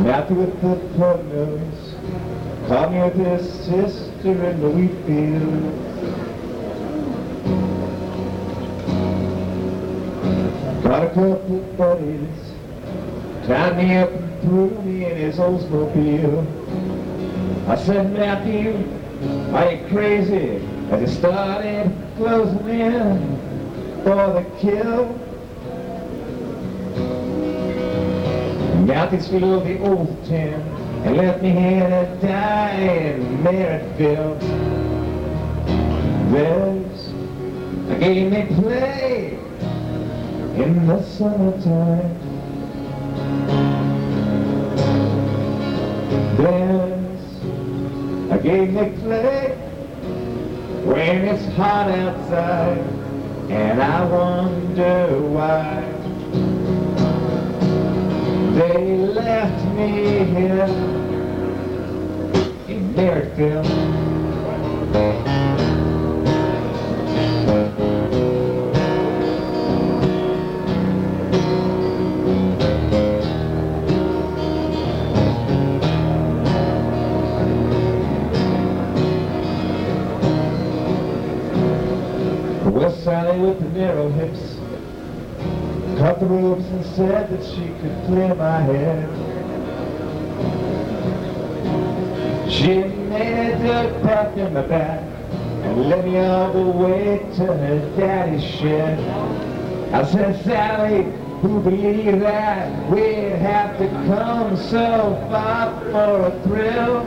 Out with the plumbers, caught me with his sister in the wheat field. Got a couple of buddies, tied me up and threw me in his Oldsmobile. I said, Matthew, are you crazy? As he started closing in for the kill. Matthew's flew the old tin and left me here to die in Merrittville. There's a game they play in the summertime. There's a game they play when it's hot outside, and I wonder why they left me here in Merrittville. West Sally with the narrow hips cut the ropes and said that she could clear my head. She made a dirt path in my back and led me all the way to her daddy's shed. I said, Sally, who believed that we'd have to come so far for a thrill?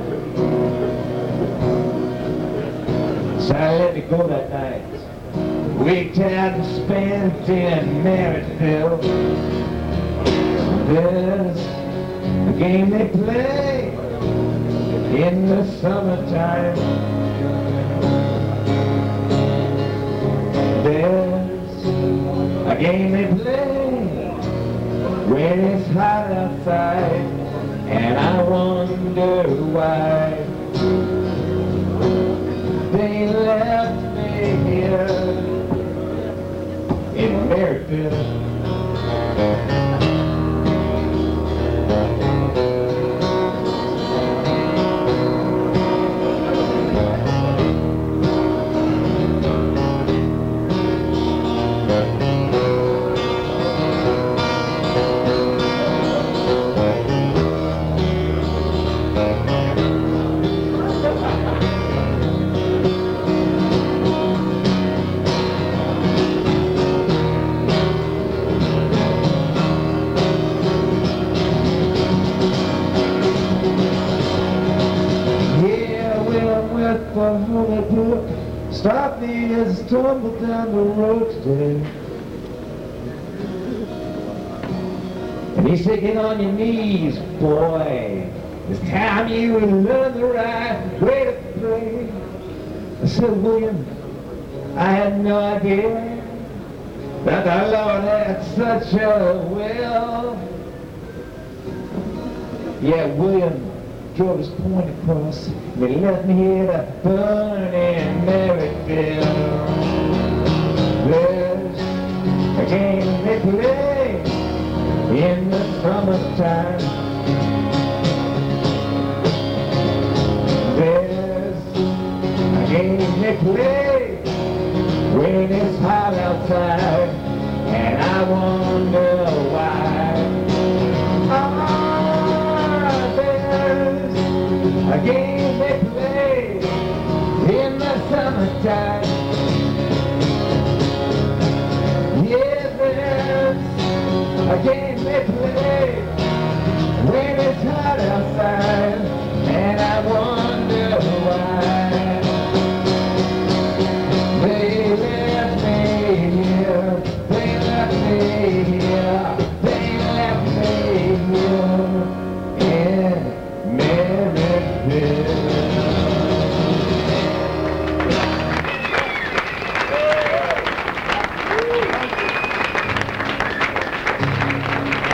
Sally let me go that night. Weeked out and spent in Merrittville. There's a game they play in the summertime. There's a game they play when it's hot outside, and I wonder why they left me here in Merrittville. For Holy Brook, stop me as I tumble down the road today. And he said, get on your knees, boy. It's time you learn the right way to pray. I said, William, I had no idea that the Lord had such a will. Yeah, William drove his point across, and he left me here to burn in Merrittville. There's a game they play in the summertime.